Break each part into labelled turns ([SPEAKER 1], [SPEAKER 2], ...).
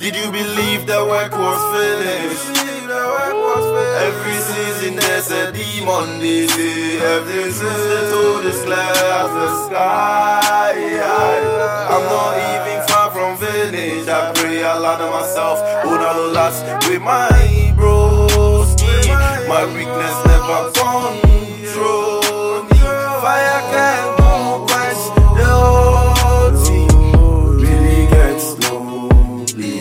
[SPEAKER 1] Did you believe the work was finished? Every season there's a demon, they say. Every season to this glass, the sky. I'm not even far from finish. I pray a lot of myself, hold all the last with my bros. My weakness never control me. Fire can't go quench the whole team. Really gets lonely.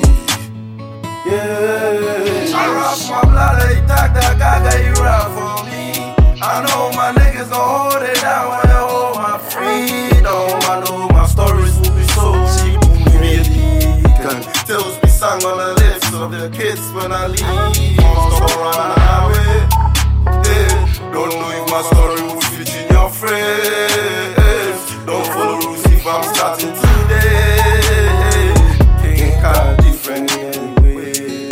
[SPEAKER 1] Yeah, I rock my blood, they talk that gaga, you rap for me. I know my niggas gon' hold it down when they hold my freedom. I know my stories will be so cheap. Really can tales be sung on the lips of the kids when I leave. Don't run away. Yeah. Don't know if my story will fit in your friends. Don't follow rules if I'm starting today. King Kyle different anyway.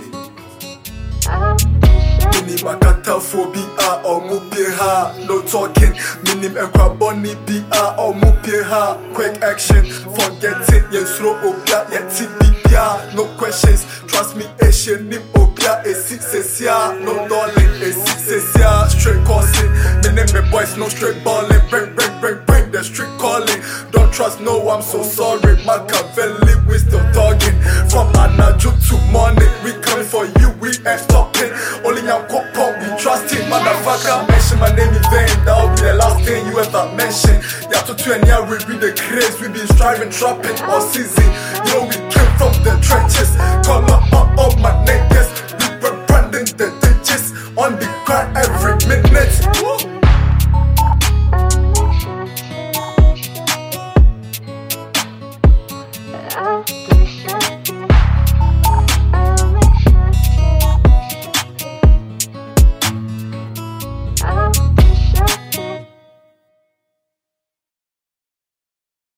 [SPEAKER 2] Minim akata phobia or mupiha. No talking. Minim ekwaboni bia or mupiha. Quick action, forget it. Yes, slow obia yet bibia. No questions, trust me. Asian nim obia esi sesia. No darling esi sesia. Straight coursing. Minim me boys no straight balling. Bring the street calling. Don't trust no, I'm so sorry. Machiavelli, we still talking. From Anajo to morning, we coming for you, we ain't stopping. Only I'm pop, we trusting. Motherfucker, mention my name in vain. That'll be the last thing you ever mention. Yeah, to 20 years, we be the craze. We been striving, trapping all season. You know, we came from the trenches. Call up all my niggas. We were branding the ditches. On the ground every minute.
[SPEAKER 3] Woo.